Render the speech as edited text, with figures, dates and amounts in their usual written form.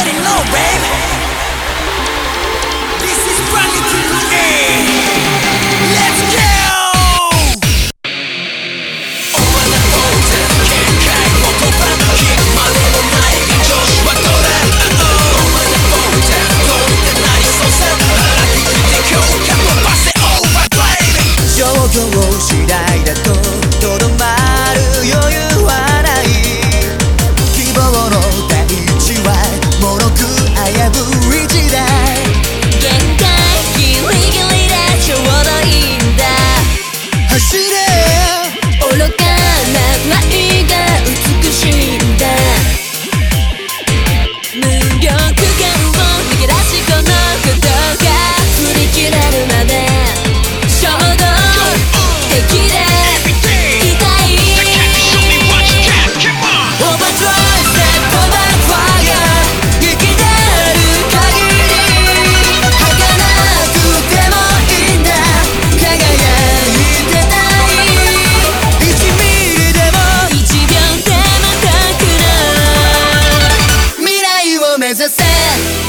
already know, baby. This is Brandy to the end. Let's go. Over the mountain, can't hide, walk over the kick, my little night, Joshua Dora. Over the mountain, don't deny, so sad. I think you think you'll come up, I say overdrive. 状況次第だととどまる余裕はない希望の大地は脆く危うい時代限界ギリギリでちょうどいいんだ走れ愚かな舞が美しいんだ無力感を逃げ出しこのことが振り切れるまで衝動的で目指せ